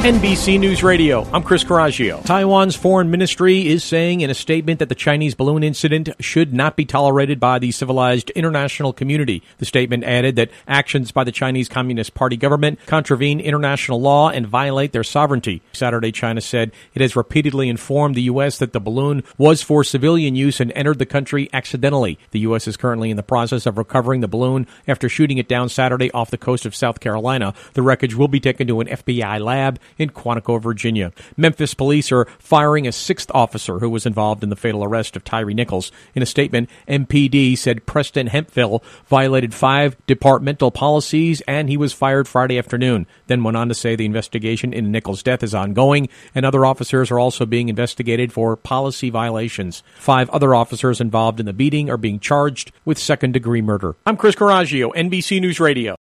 NBC News Radio, I'm Chris Coraggio. Taiwan's foreign ministry is saying in a statement that the Chinese balloon incident should not be tolerated by the civilized international community. The statement added that actions by the Chinese Communist Party government contravene international law and violate their sovereignty. Saturday, China said it has repeatedly informed the U.S. that the balloon was for civilian use and entered the country accidentally. The U.S. is currently in the process of recovering the balloon after shooting it down Saturday off the coast of South Carolina. The wreckage will be taken to an FBI lab in Quantico, Virginia. Memphis police are firing a sixth officer who was involved in the fatal arrest of Tyree Nichols. In a statement, MPD said Preston Hemphill violated 5 departmental policies and he was fired Friday afternoon. Then went on to say the investigation into Nichols' death is ongoing and other officers are also being investigated for policy violations. 5 other officers involved in the beating are being charged with second-degree murder. I'm Chris Coraggio, NBC News Radio.